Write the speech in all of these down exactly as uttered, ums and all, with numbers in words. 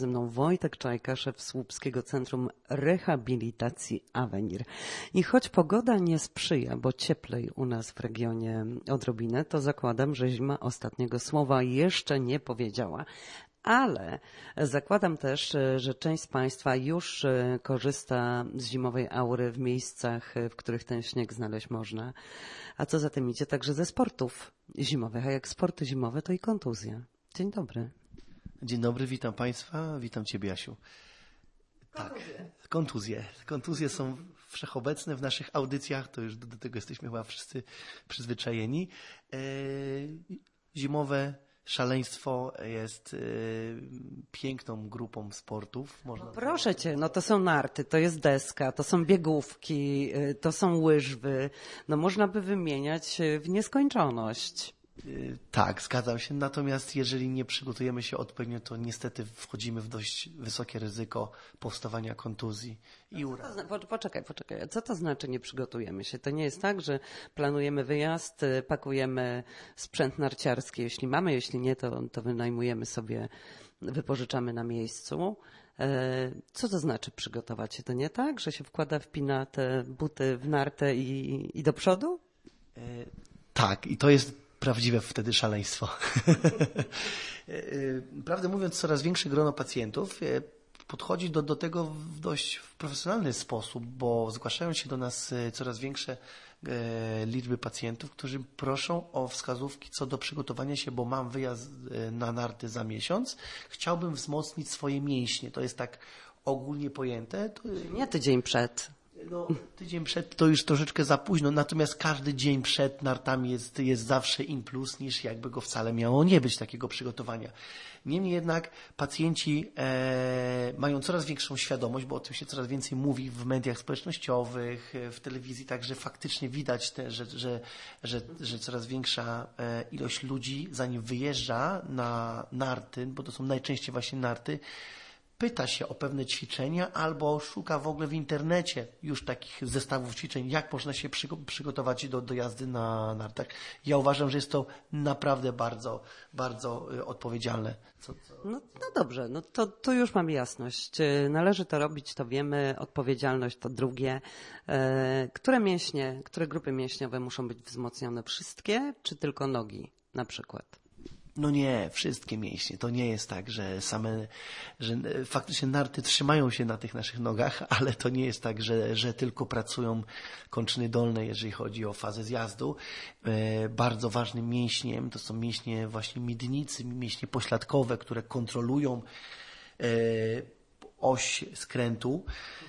Ze mną Wojtek Czajka, szef Słupskiego Centrum Rehabilitacji Avenir. I choć pogoda nie sprzyja, bo cieplej u nas w regionie odrobinę, to zakładam, że zima ostatniego słowa jeszcze nie powiedziała. Ale zakładam też, że część z Państwa już korzysta z zimowej aury w miejscach, w których ten śnieg znaleźć można. A co za tym idzie, także ze sportów zimowych. A jak sporty zimowe, to i kontuzje. Dzień dobry. Dzień dobry, witam Państwa, witam Ciebie, Jasiu. Tak, kontuzje. Kontuzje są wszechobecne w naszych audycjach, to już do, do tego jesteśmy chyba wszyscy przyzwyczajeni. E, zimowe szaleństwo jest e, piękną grupą sportów. Można no proszę Cię, no to są narty, to jest deska, to są biegówki, to są łyżwy. No można by wymieniać w nieskończoność. Tak, zgadzam się. Natomiast jeżeli nie przygotujemy się odpowiednio, to niestety wchodzimy w dość wysokie ryzyko powstawania kontuzji i uraz. Poczekaj, poczekaj. Co to znaczy nie przygotujemy się? To nie jest tak, że planujemy wyjazd, pakujemy sprzęt narciarski, jeśli mamy, jeśli nie, to, to wynajmujemy sobie, wypożyczamy na miejscu. Co to znaczy przygotować się? To nie tak, że się wkłada, wpina te buty w nartę i, i do przodu? Tak, i to jest prawdziwe wtedy szaleństwo. Prawdę mówiąc, coraz większe grono pacjentów podchodzi do, do tego w dość profesjonalny sposób, bo zgłaszają się do nas coraz większe liczby pacjentów, którzy proszą o wskazówki co do przygotowania się, bo mam wyjazd na narty za miesiąc. Chciałbym wzmocnić swoje mięśnie. To jest tak ogólnie pojęte. To... Nie tydzień przed. No, tydzień przed to już troszeczkę za późno, natomiast każdy dzień przed nartami jest, jest zawsze in plus, niż jakby go wcale miało nie być takiego przygotowania. Niemniej jednak pacjenci e, mają coraz większą świadomość, bo o tym się coraz więcej mówi w mediach społecznościowych, w telewizji, także faktycznie widać, te, że, że, że, że coraz większa e, ilość ludzi, zanim wyjeżdża na narty, bo to są najczęściej właśnie narty, pyta się o pewne ćwiczenia albo szuka w ogóle w internecie już takich zestawów ćwiczeń, jak można się przygotować do, do jazdy na nartach. Ja uważam, że jest to naprawdę bardzo, bardzo odpowiedzialne. Co, co... No, no dobrze, no to, to już mamy jasność. Należy to robić, to wiemy, odpowiedzialność to drugie. Które mięśnie, które grupy mięśniowe muszą być wzmocnione? Wszystkie czy tylko nogi na przykład? No nie, wszystkie mięśnie. To nie jest tak, że same, że faktycznie narty trzymają się na tych naszych nogach, ale to nie jest tak, że, że tylko pracują kończyny dolne, jeżeli chodzi o fazę zjazdu. E, bardzo ważnym mięśniem to są mięśnie właśnie miednicy, mięśnie pośladkowe, które kontrolują e, oś skrętu.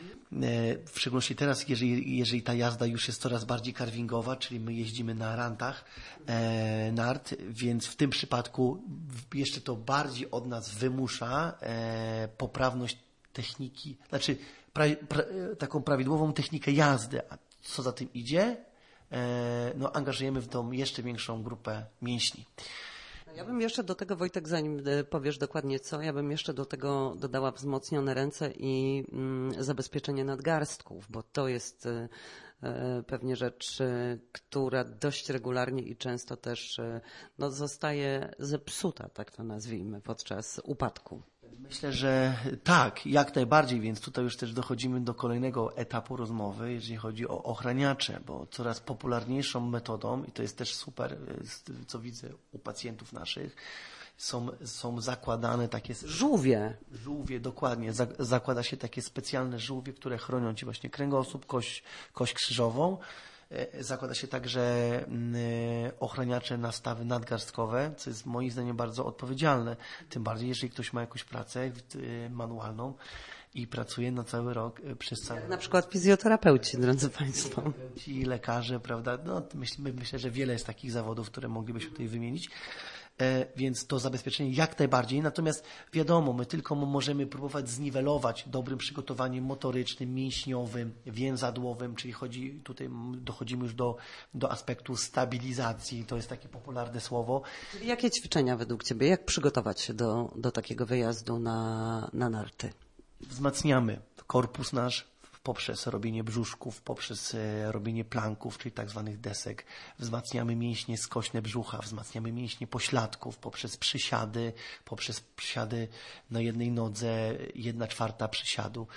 W szczególności teraz, jeżeli, jeżeli ta jazda już jest coraz bardziej carvingowa, czyli my jeździmy na rantach e, nart, więc w tym przypadku jeszcze to bardziej od nas wymusza e, poprawność techniki, znaczy pra, pra, taką prawidłową technikę jazdy. A co za tym idzie? E, no, angażujemy w tą jeszcze większą grupę mięśni. Ja bym jeszcze do tego, Wojtek, zanim powiesz dokładnie co, ja bym jeszcze do tego dodała wzmocnione ręce i mm, zabezpieczenie nadgarstków, bo to jest y, y, pewnie rzecz, y, która dość regularnie i często też y, no, zostaje zepsuta, tak to nazwijmy, podczas upadku. Myślę, że tak, jak najbardziej, więc tutaj już też dochodzimy do kolejnego etapu rozmowy, jeżeli chodzi o ochraniacze, bo coraz popularniejszą metodą, i to jest też super, co widzę u pacjentów naszych, są, są zakładane takie... Żółwie. Żółwie, dokładnie. Zakłada się takie specjalne żółwie, które chronią Ci właśnie kręgosłup, kość, kość krzyżową. Zakłada się także ochraniacze na stawy nadgarstkowe, co jest moim zdaniem bardzo odpowiedzialne. Tym bardziej, jeżeli ktoś ma jakąś pracę manualną i pracuje na cały rok przez cały rok. Na przykład fizjoterapeuci, drodzy Państwo. Ci lekarze, prawda? No, myślę, myślę, że wiele jest takich zawodów, które moglibyśmy tutaj wymienić. Więc to zabezpieczenie jak najbardziej. Natomiast wiadomo, my tylko możemy próbować zniwelować dobrym przygotowaniem motorycznym, mięśniowym, więzadłowym, czyli chodzi, tutaj dochodzimy już do, do aspektu stabilizacji. To jest takie popularne słowo. Czyli jakie ćwiczenia według Ciebie? Jak przygotować się do, do takiego wyjazdu na, na narty? Wzmacniamy korpus nasz, poprzez robienie brzuszków, poprzez robienie planków, czyli tak zwanych desek. Wzmacniamy mięśnie skośne brzucha, wzmacniamy mięśnie pośladków poprzez przysiady, poprzez przysiady na jednej nodze, jedna czwarta przysiadu,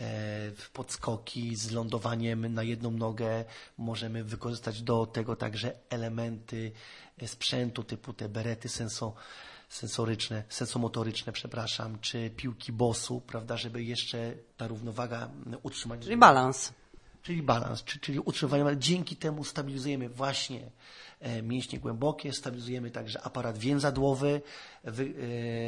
podskoki z lądowaniem na jedną nogę. Możemy wykorzystać do tego także elementy sprzętu typu te berety senso, sensoryczne, sensomotoryczne, przepraszam, czy piłki bosu, prawda, żeby jeszcze ta równowaga utrzymać. Czyli balans. Czyli balans, czyli, czyli utrzymywanie, ale dzięki temu stabilizujemy właśnie mięśnie głębokie, stabilizujemy także aparat więzadłowy wy, yy,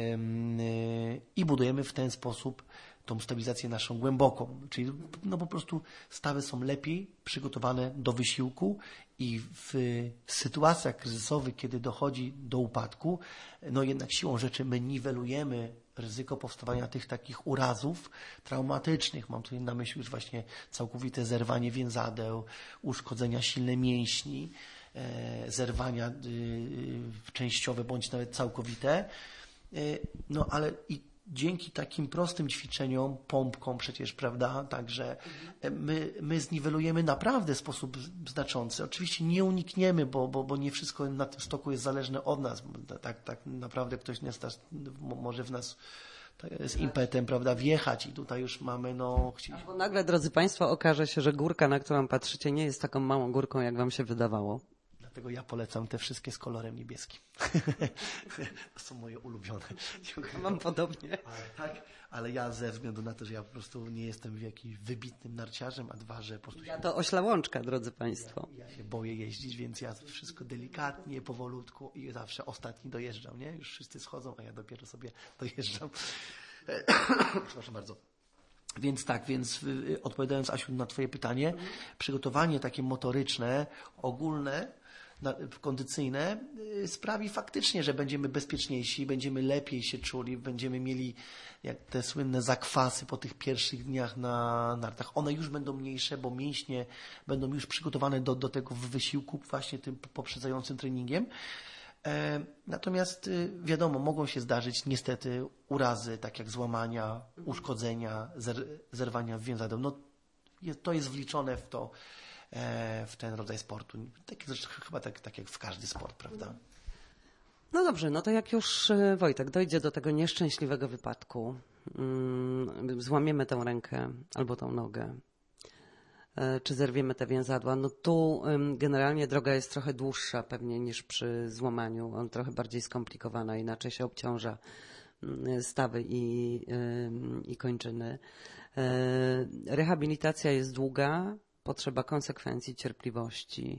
yy, i budujemy w ten sposób tą stabilizację naszą głęboką. Czyli no po prostu stawy są lepiej przygotowane do wysiłku i w sytuacjach kryzysowych, kiedy dochodzi do upadku, no jednak siłą rzeczy my niwelujemy ryzyko powstawania tych takich urazów traumatycznych. Mam tutaj na myśli już właśnie całkowite zerwanie więzadeł, uszkodzenia silne mięśni, e, zerwania y, częściowe bądź nawet całkowite. E, no ale i dzięki takim prostym ćwiczeniom, pompkom przecież, prawda, także my, my zniwelujemy naprawdę w sposób znaczący. Oczywiście nie unikniemy, bo, bo, bo nie wszystko na tym stoku jest zależne od nas. Tak, tak naprawdę ktoś nie sta, może w nas z impetem, prawda, wjechać i tutaj już mamy, no... Bo nagle, drodzy Państwo, okaże się, że górka, na którą patrzycie, nie jest taką małą górką, jak Wam się wydawało. Dlatego ja polecam te wszystkie z kolorem niebieskim. To są moje ulubione. Mam podobnie. Ale, tak, ale ja ze względu na to, że ja po prostu nie jestem jakimś wybitnym narciarzem, a dwa, że po prostu... Ja to ośla łączka, drodzy Państwo. Ja, ja się boję jeździć, więc ja wszystko delikatnie, powolutku i zawsze ostatni dojeżdżam, nie? Już wszyscy schodzą, a ja dopiero sobie dojeżdżam. Przepraszam bardzo. Więc tak, więc odpowiadając, Asiu, na Twoje pytanie, mhm. przygotowanie takie motoryczne, ogólne, kondycyjne sprawi faktycznie, że będziemy bezpieczniejsi, będziemy lepiej się czuli, będziemy mieli jak te słynne zakwasy po tych pierwszych dniach na nartach. One już będą mniejsze, bo mięśnie będą już przygotowane do, do tego wysiłku właśnie tym poprzedzającym treningiem. E, natomiast wiadomo, mogą się zdarzyć niestety urazy, tak jak złamania, uszkodzenia, zer, zerwania więzadeł. No, to jest wliczone w to, w ten rodzaj sportu. Tak, chyba tak, tak jak w każdy sport, prawda? No dobrze, no to jak już Wojtek dojdzie do tego nieszczęśliwego wypadku, złamiemy tę rękę albo tą nogę, czy zerwiemy te więzadła, no tu generalnie droga jest trochę dłuższa pewnie niż przy złamaniu, on trochę bardziej skomplikowana, inaczej się obciąża stawy i, i kończyny. Rehabilitacja jest długa, potrzeba konsekwencji, cierpliwości.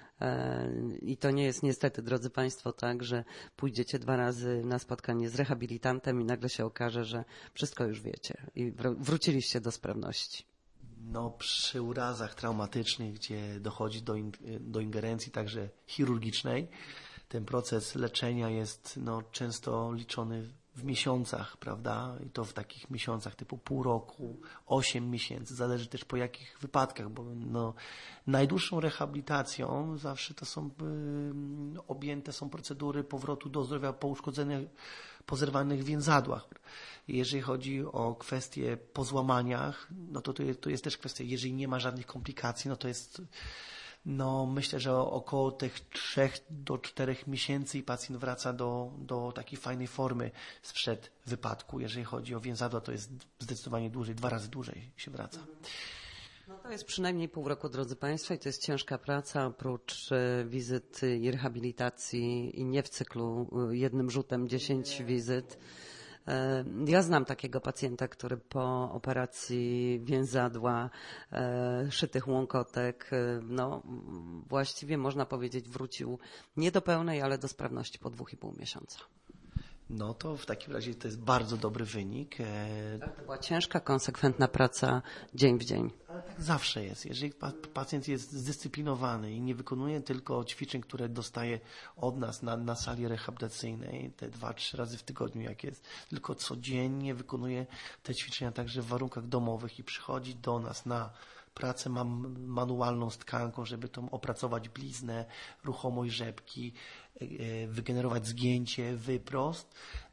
I to nie jest niestety, drodzy Państwo, tak, że pójdziecie dwa razy na spotkanie z rehabilitantem i nagle się okaże, że wszystko już wiecie i wróciliście do sprawności. No, przy urazach traumatycznych, gdzie dochodzi do, in, do ingerencji także chirurgicznej, ten proces leczenia jest no, często liczony w miesiącach, prawda? I to w takich miesiącach typu pół roku, osiem miesięcy, zależy też po jakich wypadkach, bo no, najdłuższą rehabilitacją zawsze to są y, objęte są procedury powrotu do zdrowia po uszkodzeniach, po zerwanych więzadłach. Jeżeli chodzi o kwestie po złamaniach, no to to jest, to jest też kwestia, jeżeli nie ma żadnych komplikacji, no to jest No, myślę, że około tych trzech do czterech miesięcy i pacjent wraca do, do takiej fajnej formy sprzed wypadku. Jeżeli chodzi o więzadła, to jest zdecydowanie dłużej, dwa razy dłużej się wraca. No to jest przynajmniej pół roku, drodzy Państwo, i to jest ciężka praca, oprócz wizyt i rehabilitacji i nie w cyklu jednym rzutem dziesięć wizyt. Ja znam takiego pacjenta, który po operacji więzadła, szytych łąkotek, no właściwie można powiedzieć wrócił nie do pełnej, ale do sprawności po dwóch i pół miesiąca. No to w takim razie to jest bardzo dobry wynik. Tak, to była ciężka, konsekwentna praca dzień w dzień. Ale tak zawsze jest. Jeżeli pacjent jest zdyscyplinowany i nie wykonuje tylko ćwiczeń, które dostaje od nas na, na sali rehabilitacyjnej, te dwa, trzy razy w tygodniu jak jest, tylko codziennie wykonuje te ćwiczenia także w warunkach domowych i przychodzi do nas na pracę mam manualną z tkanką, żeby tą opracować bliznę, ruchomość rzepki, wygenerować zgięcie, wyprost,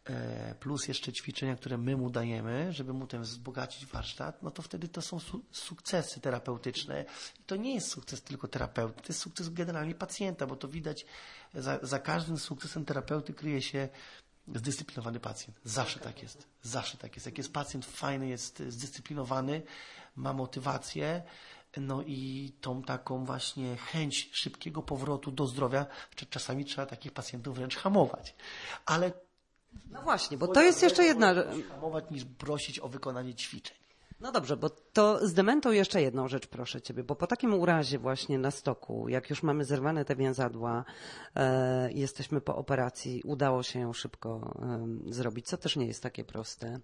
plus jeszcze ćwiczenia, które my mu dajemy, żeby mu ten wzbogacić warsztat, no to wtedy to są su- sukcesy terapeutyczne. I to nie jest sukces tylko terapeuty, to jest sukces generalnie pacjenta, bo to widać, za, za każdym sukcesem terapeuty kryje się zdyscyplinowany pacjent. Zawsze tak jest. Zawsze tak jest. Jak jest pacjent fajny, jest zdyscyplinowany, ma motywację, no i tą taką właśnie chęć szybkiego powrotu do zdrowia, czasami trzeba takich pacjentów wręcz hamować. Ale no właśnie, bo to jest jeszcze jedna... hamować niż prosić o wykonanie ćwiczeń. No dobrze, bo to zdementuj jeszcze jedną rzecz, proszę Ciebie, bo po takim urazie właśnie na stoku, jak już mamy zerwane te więzadła, e, jesteśmy po operacji, udało się ją szybko e, zrobić, co też nie jest takie proste.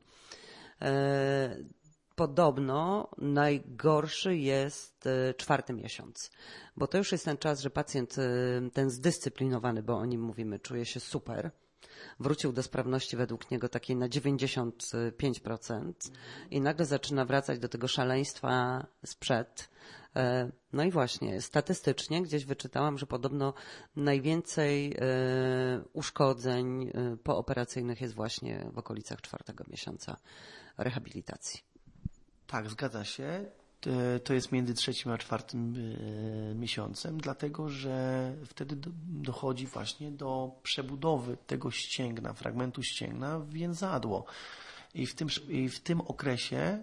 E, Podobno najgorszy jest czwarty miesiąc, bo to już jest ten czas, że pacjent, ten zdyscyplinowany, bo o nim mówimy, czuje się super, wrócił do sprawności według niego takiej na dziewięćdziesiąt pięć procent i nagle zaczyna wracać do tego szaleństwa sprzed. No i właśnie, statystycznie gdzieś wyczytałam, że podobno najwięcej uszkodzeń pooperacyjnych jest właśnie w okolicach czwartego miesiąca rehabilitacji. Tak, zgadza się. To jest między trzecim a czwartym miesiącem, dlatego że wtedy dochodzi właśnie do przebudowy tego ścięgna, fragmentu ścięgna w więzadło. I w tym, i w tym okresie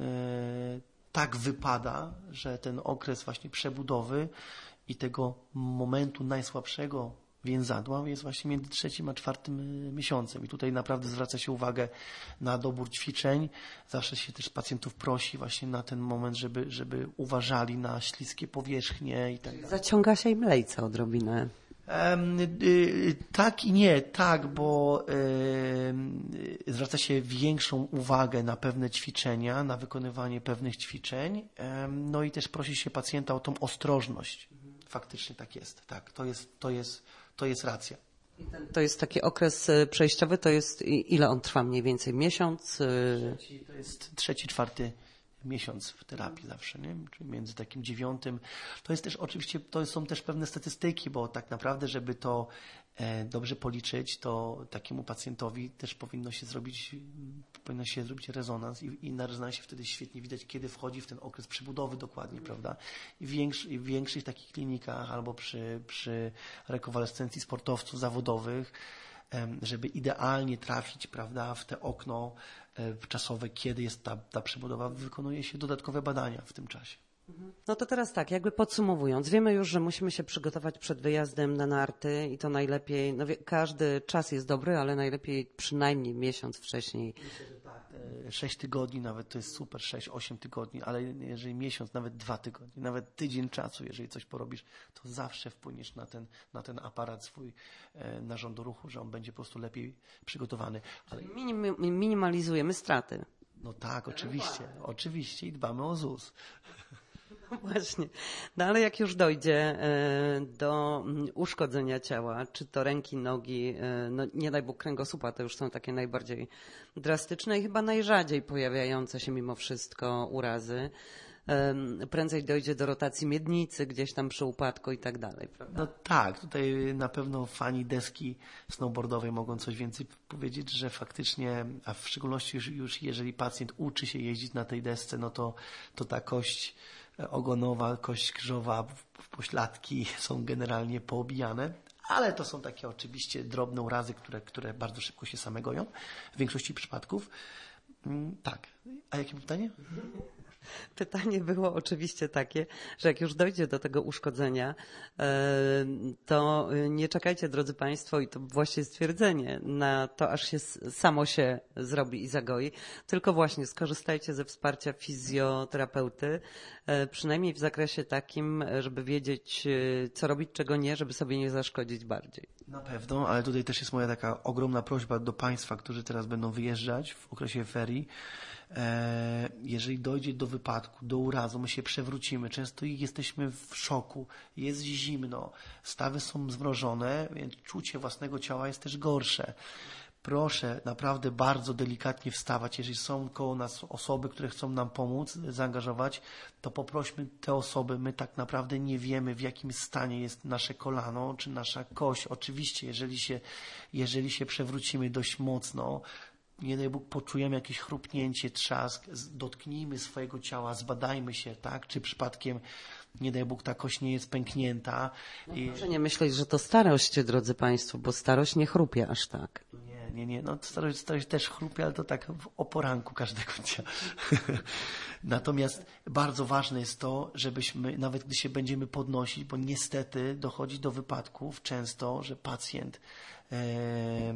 tak wypada, że ten okres właśnie przebudowy i tego momentu najsłabszego więzadła jest właśnie między trzecim a czwartym miesiącem. I tutaj naprawdę zwraca się uwagę na dobór ćwiczeń. Zawsze się też pacjentów prosi właśnie na ten moment, żeby, żeby uważali na śliskie powierzchnie i tak dalej. Zaciąga się im lejce odrobinę. Um, y, tak i nie, tak, bo y, zwraca się większą uwagę na pewne ćwiczenia, na wykonywanie pewnych ćwiczeń, um, no i też prosi się pacjenta o tą ostrożność. Faktycznie tak jest, tak, to jest, to jest, to jest racja. To jest taki okres przejściowy, to jest, ile on trwa mniej więcej? Miesiąc? Trzeci, to jest trzeci, czwarty miesiąc w terapii zawsze, nie? Czyli między takim dziewiątym. To jest też oczywiście, to są też pewne statystyki, bo tak naprawdę, żeby to e, dobrze policzyć, to takiemu pacjentowi też powinno się zrobić, powinno się zrobić rezonans i, i na rezonansie wtedy świetnie widać, kiedy wchodzi w ten okres przebudowy dokładnie, prawda? I w, większy, i w większych takich klinikach albo przy, przy rekonwalescencji sportowców zawodowych, żeby idealnie trafić, prawda, w te okno czasowe, kiedy jest ta, ta przebudowa, wykonuje się dodatkowe badania w tym czasie. No to teraz tak, jakby podsumowując, wiemy już, że musimy się przygotować przed wyjazdem na narty i to najlepiej, no wie, każdy czas jest dobry, ale najlepiej przynajmniej miesiąc wcześniej. Myślę, że tak. Sześć tygodni nawet to jest super, sześć, osiem tygodni, ale jeżeli miesiąc, nawet dwa tygodnie, nawet tydzień czasu, jeżeli coś porobisz, to zawsze wpłyniesz na ten, na ten aparat swój narządu ruchu, że on będzie po prostu lepiej przygotowany. Ale... Minim, minimalizujemy straty. No tak, oczywiście, oczywiście i dbamy o Z U S. Właśnie. No ale jak już dojdzie do uszkodzenia ciała, czy to ręki, nogi, no nie daj Bóg kręgosłupa, to już są takie najbardziej drastyczne i chyba najrzadziej pojawiające się mimo wszystko urazy. Prędzej dojdzie do rotacji miednicy gdzieś tam przy upadku i tak dalej, prawda? No tak, tutaj na pewno fani deski snowboardowej mogą coś więcej powiedzieć, że faktycznie, a w szczególności już, już jeżeli pacjent uczy się jeździć na tej desce, no to, to ta kość ogonowa, kość krzyżowa, pośladki są generalnie poobijane, ale to są takie oczywiście drobne urazy, które, które bardzo szybko się same goją w większości przypadków. Tak. A jakie pytanie? Pytanie było oczywiście takie, że jak już dojdzie do tego uszkodzenia, to nie czekajcie, drodzy Państwo, i to właśnie stwierdzenie na to, aż się samo się zrobi i zagoi, tylko właśnie skorzystajcie ze wsparcia fizjoterapeuty, przynajmniej w zakresie takim, żeby wiedzieć, co robić, czego nie, żeby sobie nie zaszkodzić bardziej. Na pewno, ale tutaj też jest moja taka ogromna prośba do Państwa, którzy teraz będą wyjeżdżać w okresie ferii. Jeżeli dojdzie do wypadku, do urazu, my się przewrócimy. Często jesteśmy w szoku, jest zimno, stawy są zmrożone, więc czucie własnego ciała jest też gorsze. proszę naprawdę bardzo delikatnie wstawać. Jeżeli są koło nas osoby, które chcą nam pomóc, zaangażować, to poprośmy te osoby. My tak naprawdę nie wiemy, w jakim stanie jest nasze kolano czy nasza kość. Oczywiście, jeżeli się, jeżeli się przewrócimy dość mocno, nie daj Bóg, poczujemy jakieś chrupnięcie, trzask, dotknijmy swojego ciała, zbadajmy się, tak? Czy przypadkiem, nie daj Bóg, ta kość nie jest pęknięta. No, I... Proszę nie myśleć, że to starość, drodzy Państwo, bo starość nie chrupie aż tak. Nie, nie, nie. No, starość, starość też chrupie, ale to tak o poranku każdego dnia. Natomiast bardzo ważne jest to, żebyśmy, nawet gdy się będziemy podnosić, bo niestety dochodzi do wypadków często, że pacjent, e, e,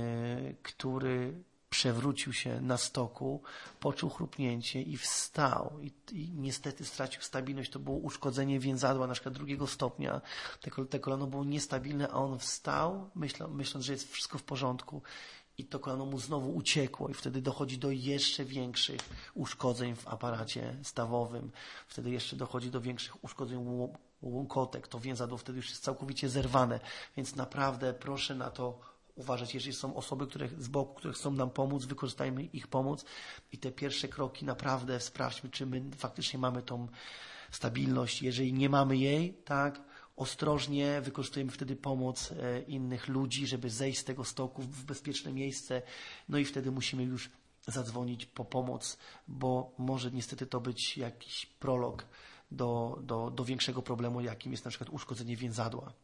który przewrócił się na stoku, poczuł chrupnięcie i wstał. I, i niestety stracił stabilność. To było uszkodzenie więzadła, na przykład drugiego stopnia. Te, te kolano było niestabilne, a on wstał, myślą, myśląc, że jest wszystko w porządku. I to kolano mu znowu uciekło i wtedy dochodzi do jeszcze większych uszkodzeń w aparacie stawowym. Wtedy jeszcze dochodzi do większych uszkodzeń łąkotek. To więzadło wtedy już jest całkowicie zerwane. Więc naprawdę proszę na to uważać. Jeżeli są osoby, które z boku, które chcą nam pomóc, wykorzystajmy ich pomoc i te pierwsze kroki naprawdę sprawdźmy, czy my faktycznie mamy tą stabilność. Jeżeli nie mamy jej, tak, ostrożnie wykorzystujemy wtedy pomoc innych ludzi, żeby zejść z tego stoku w bezpieczne miejsce. No i wtedy musimy już zadzwonić po pomoc, bo może niestety to być jakiś prolog do, do, do większego problemu, jakim jest na przykład uszkodzenie więzadła.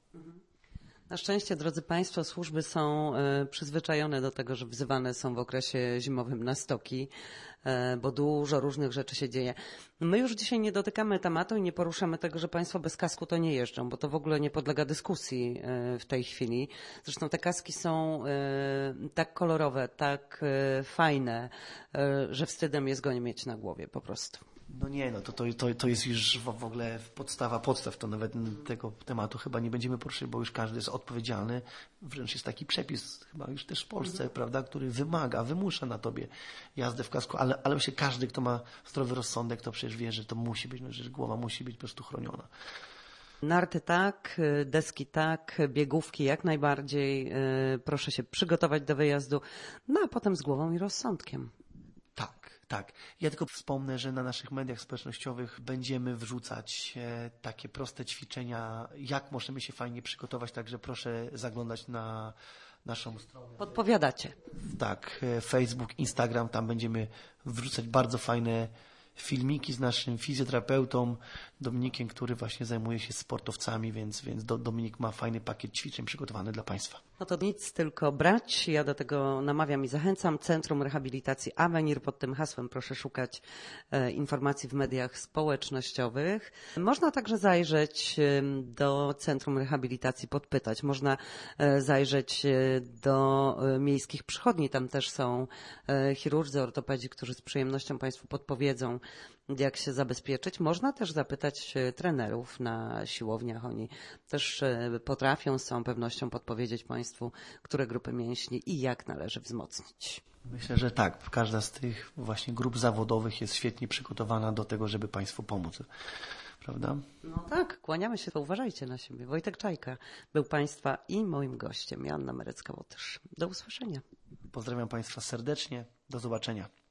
Na szczęście, drodzy Państwo, służby są e, przyzwyczajone do tego, że wzywane są w okresie zimowym na stoki, e, bo dużo różnych rzeczy się dzieje. My już dzisiaj nie dotykamy tematu i nie poruszamy tego, że Państwo bez kasku to nie jeżdżą, bo to w ogóle nie podlega dyskusji e, w tej chwili. Zresztą te kaski są e, tak kolorowe, tak e, fajne, e, że wstydem jest go nie mieć na głowie po prostu. No nie, no to, to, to, to jest już w ogóle podstawa podstaw, to nawet tego tematu chyba nie będziemy poruszać, bo już każdy jest odpowiedzialny. Wręcz jest taki przepis chyba już też w Polsce, mhm. prawda, który wymaga, wymusza na tobie jazdę w kasku, ale, ale myślę, każdy, kto ma zdrowy rozsądek, to przecież wie, że to musi być, no, że głowa musi być po prostu chroniona. Narty tak, deski tak, biegówki jak najbardziej. Proszę się przygotować do wyjazdu, no a potem z głową i rozsądkiem. Tak, tak. Ja tylko wspomnę, że na naszych mediach społecznościowych będziemy wrzucać e, takie proste ćwiczenia, jak możemy się fajnie przygotować, także proszę zaglądać na naszą stronę. Podpowiadacie. Tak, e, Facebook, Instagram, tam będziemy wrzucać bardzo fajne filmiki z naszym fizjoterapeutą Dominikiem, który właśnie zajmuje się sportowcami, więc, więc Dominik ma fajny pakiet ćwiczeń przygotowany dla Państwa. No to nic, tylko brać. Ja do tego namawiam i zachęcam. Centrum Rehabilitacji Avenir. Pod tym hasłem proszę szukać e, informacji w mediach społecznościowych. Można także zajrzeć e, do Centrum Rehabilitacji, podpytać. Można e, zajrzeć e, do e, miejskich przychodni. Tam też są e, chirurdzy, ortopedzi, którzy z przyjemnością Państwu podpowiedzą, jak się zabezpieczyć. Można też zapytać trenerów na siłowniach. Oni też potrafią z całą pewnością podpowiedzieć Państwu, które grupy mięśni i jak należy wzmocnić. Myślę, że tak. Każda z tych właśnie grup zawodowych jest świetnie przygotowana do tego, żeby Państwu pomóc. Prawda? No tak, kłaniamy się, to uważajcie na siebie. Wojtek Czajka był Państwa i moim gościem. Joanna Merecka-Łotysz. Do usłyszenia. Pozdrawiam Państwa serdecznie. Do zobaczenia.